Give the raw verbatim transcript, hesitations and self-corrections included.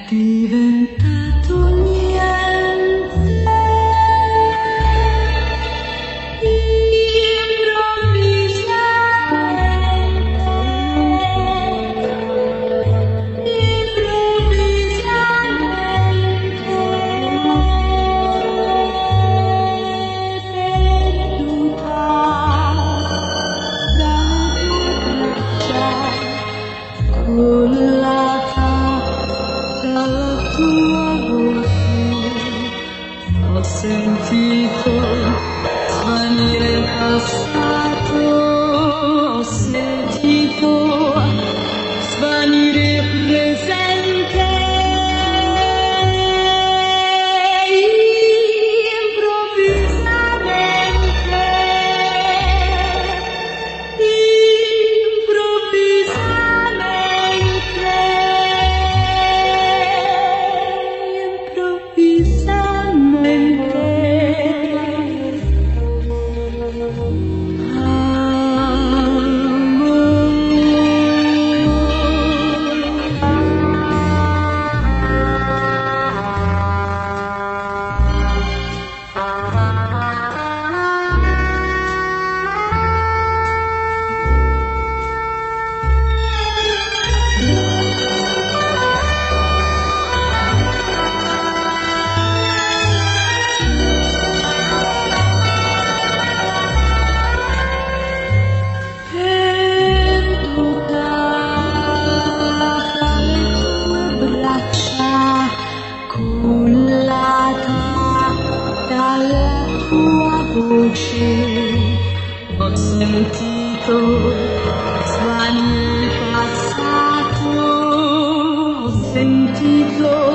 diventato niente, improvvisamente, improvvisamente, perduta dalle braccia, cullata dalla tua voce. Ho sentito svanire il passato, ho sentito svanire il presente, improvvisamente, improvvisamente, improvvisamente. Cullata dalla tua voce, ho sentito svanire il passato, ho sentito